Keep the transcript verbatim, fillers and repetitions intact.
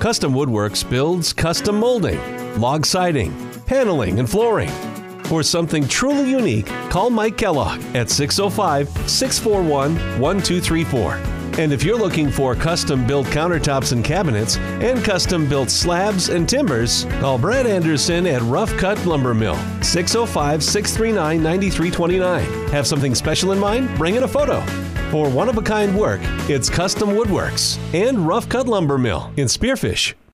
Custom Woodworks builds custom molding, log siding, paneling, and flooring. For something truly unique, call Mike Kellogg at six oh five, six four one, one two three four. And if you're looking for custom-built countertops and cabinets and custom-built slabs and timbers, call Brad Anderson at Rough Cut Lumber Mill, six oh five, six three nine, nine three two nine. Have something special in mind? Bring in a photo. For one-of-a-kind work, it's Custom Woodworks and Rough Cut Lumber Mill in Spearfish.